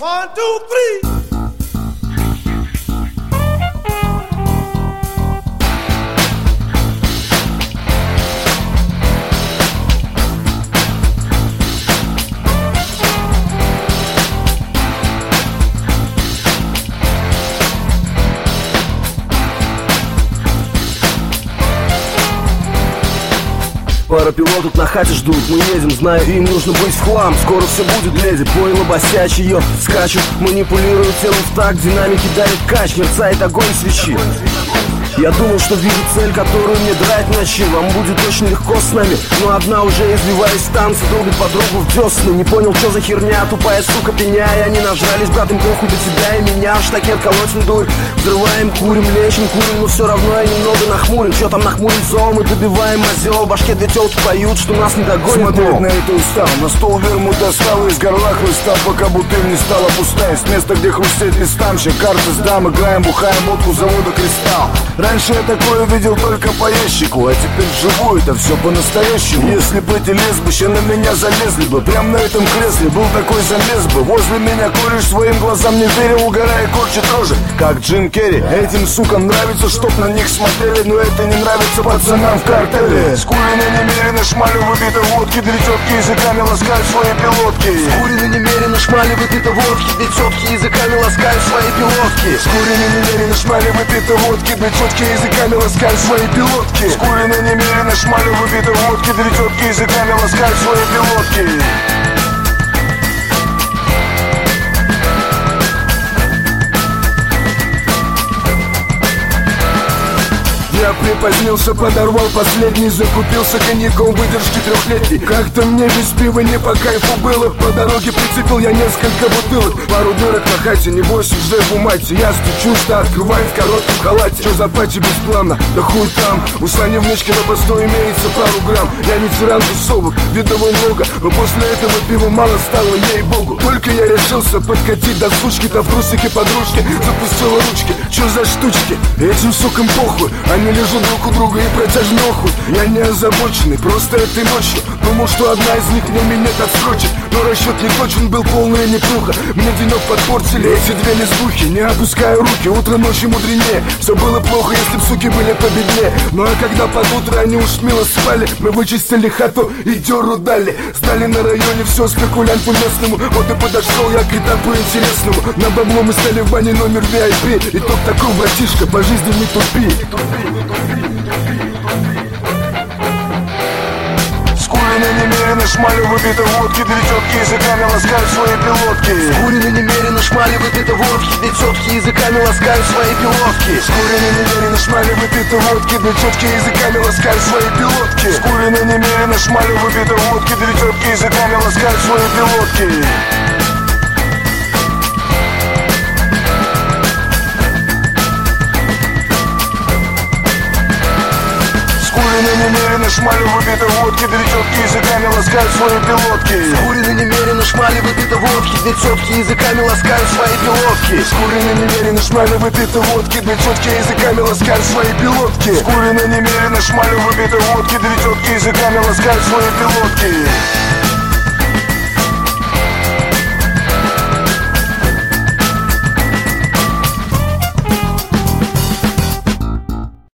1, 2, 3. Пара пилотов на хате ждут, мы едем, знаю, им нужно быть в хлам. Скоро все будет, леди, пойло босячие ее скачут, манипулируют телом в такт, динамики дарят кач, мерцает огонь свечи. Я думал, что вижу цель, которую мне драть ночи. Вам будет очень легко с нами, но одна уже извиваясь в танце, долбит подругу в десны. Не понял, что за херня, тупая сука пеня. И они нажрались, брат, им похуй до тебя и меня. В штакет колотим дует, взрываем, курим, лечим, курим. Но все равно я немного нахмурен. Че там нахмурен зол, мы добиваем озел. В башке две телки поют, что нас не догонит. Смотреть на это устал, на стол вермут достал. Из горла хлыста, пока бутыль не стала пустая. С места, где хрустеть листамщик, карты сдам. Играем, бухаем водку завода «Кристалл». Раньше я такое видел только по ящику, а теперь вживую это все по-настоящему. Если бы эти лесбища на меня залезли бы, прям на этом кресле был такой замес бы. Возле меня кореш своим глазам не верил, угорая корчит рожи, как Джим Керри. Этим сукам нравится, чтоб на них смотрели, но это не нравится пацанам в картеле. Скурено немерено, шмалю выпито водки, две тетки языками ласкают свои пилотки. Скурено немерено, шмали выпито водки, две тетки языками ласкают свои пилотки. Скурено немерено, шмали выпито водки, две тетки языками ласкают свои пилотки. Скурено немерено, шмалю выпито водки, две тетки языками ласкают свои пилотки. Я припозднился, подорвал последний, закупился коньяком выдержки трехлетней. Как-то мне без пива не по кайфу было. По дороге прицепил я несколько бутылок. Пару дырок на хате, не бойся, уже в умате. Я стучу, что открывает в коротком халате. Че за пати бесплавно, да хуй там. У Сани внучки на посту имеется пару грамм. Я ветеран тусовок, видовой много, но после этого пива мало стало, ей-богу. Только я решился подкатить до сучки-то в трусике подружки. Запустила ручки, че за штучки? Этим сукам похуй, они лежат друг у друга и протяжно охуй. Я не озабоченный, просто этой ночью думал, что одна из них мне минет отсрочит. Но расчет не точен, был полная неплюха. Мне денек подпортили эти две лесбухи. Не опускаю руки, утро ночи мудренее. Все было плохо, если б суки были победнее. Ну а когда под утро они уж мило спали, мы вычистили хату и дёру дали. Стали на районе все спекулянт по-местному. Вот и подошел я к этапу интересному. На бабло мы стали в бане номер VIP. Итог такой, братишка, по жизни не тупи. Скурено немерено, шмалю выпито водки, две тетки языками ласкают свои пилотки. Скурено немерено, шмали выпито водки, две тетки языками ласкают свои пилотки. Скурено немерено, шмалю выпито водки, две тетки языками ласкают свои пилотки. Скурено немерено, шмалю выпито водки, две тетки языками ласкают свои пилотки. Скурено немерено, шмалю выпито водки, две тетки языками ласкают свои пилотки. Скурено немерено, шмали выпито водки, две тетки языками ласкают свои пилотки. Скурено немерено, шмалю выпито водки, две тетки языками ласкают свои пилотки. Скурено немерено, шмалю выпито водки, две тетки языками ласкают свои пилотки.